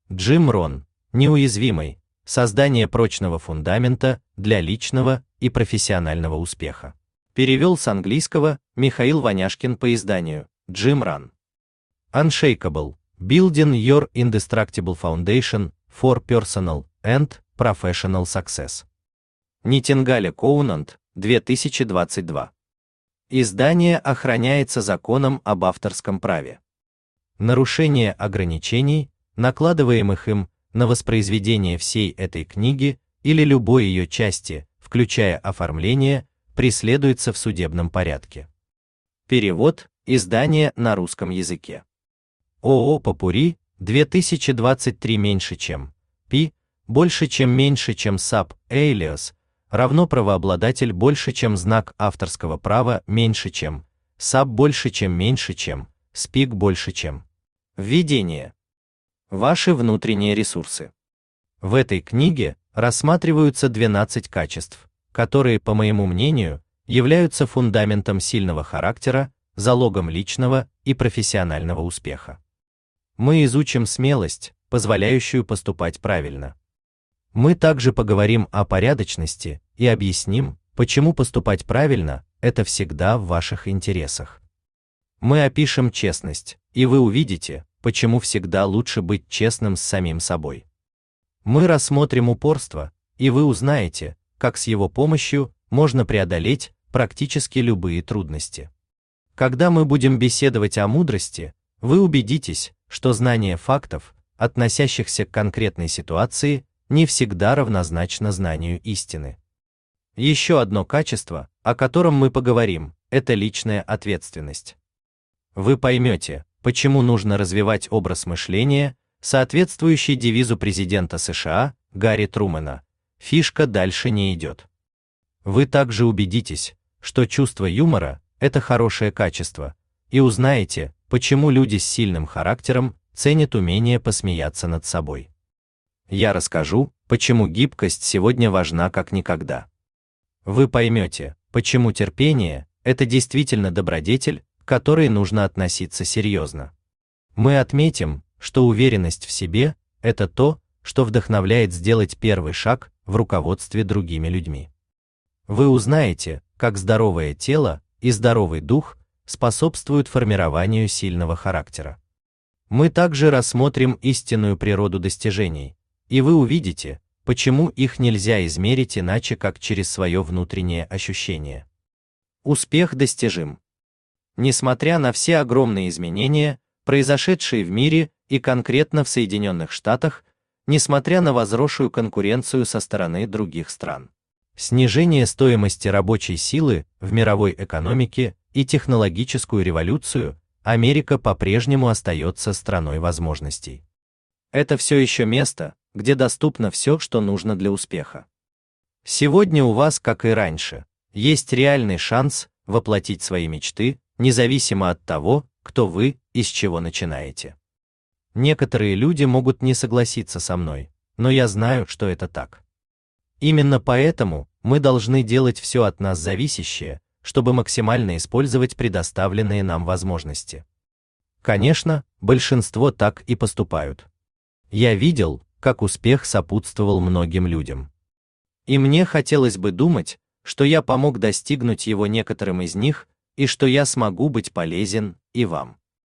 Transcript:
Джим Рон. Неуязвимый. Создание прочного фундамента для личного и профессионального успеха. Перевел с английского Михаил Ваняшкин по изданию Джим Рон. Unshakable. Building your indestructible foundation for personal and professional success. Нитингале Коунант, 2022. Издание охраняется законом об авторском праве. Нарушение ограничений, накладываемых им на воспроизведение всей этой книги или любой ее части, включая оформление, преследуется в судебном порядке. Перевод. Издание на русском языке. ООО «Попурри», 2023 меньше чем Пи, больше чем меньше чем САП, Alias, равно правообладатель больше чем знак авторского права меньше чем САП больше чем меньше чем СПИК больше чем. Введение. Ваши внутренние ресурсы. В этой книге рассматриваются 12 качеств, которые, по моему мнению, являются фундаментом сильного характера, залогом личного и профессионального успеха. Мы изучим смелость, позволяющую поступать правильно. Мы также поговорим о порядочности и объясним, почему поступать правильно – это всегда в ваших интересах. Мы опишем честность, и вы увидите, почему всегда лучше быть честным с самим собой. Мы рассмотрим упорство, и вы узнаете, как с его помощью можно преодолеть практически любые трудности. Когда мы будем беседовать о мудрости, вы убедитесь, что знание фактов, относящихся к конкретной ситуации, не всегда равнозначно знанию истины. Еще одно качество, о котором мы поговорим, это личная ответственность. Вы поймете, почему нужно развивать образ мышления, соответствующий девизу президента США Гарри Трумэна: «Фишка дальше не идет». Вы также убедитесь, что чувство юмора – это хорошее качество, и узнаете, почему люди с сильным характером ценят умение посмеяться над собой. Я расскажу, почему гибкость сегодня важна как никогда. Вы поймете, почему терпение – это действительно добродетель, к которой нужно относиться серьезно. Мы отметим, что уверенность в себе – это то, что вдохновляет сделать первый шаг в руководстве другими людьми. Вы узнаете, как здоровое тело и здоровый дух способствуют формированию сильного характера. Мы также рассмотрим истинную природу достижений, и вы увидите, почему их нельзя измерить иначе, как через свое внутреннее ощущение. Успех достижим. Несмотря на все огромные изменения, произошедшие в мире и конкретно в Соединенных Штатах, несмотря на возросшую конкуренцию со стороны других стран, снижение стоимости рабочей силы в мировой экономике и технологическую революцию, Америка по-прежнему остается страной возможностей. Это все еще место, где доступно все, что нужно для успеха. Сегодня у вас, как и раньше, есть реальный шанс воплотить свои мечты, независимо от того, кто вы и с чего начинаете. Некоторые люди могут не согласиться со мной, но я знаю, что это так. Именно поэтому мы должны делать все от нас зависящее, чтобы максимально использовать предоставленные нам возможности. Конечно, большинство так и поступают. Я видел, как успех сопутствовал многим людям. И мне хотелось бы думать, что я помог достигнуть его некоторым из них, и что я смогу быть полезен и вам.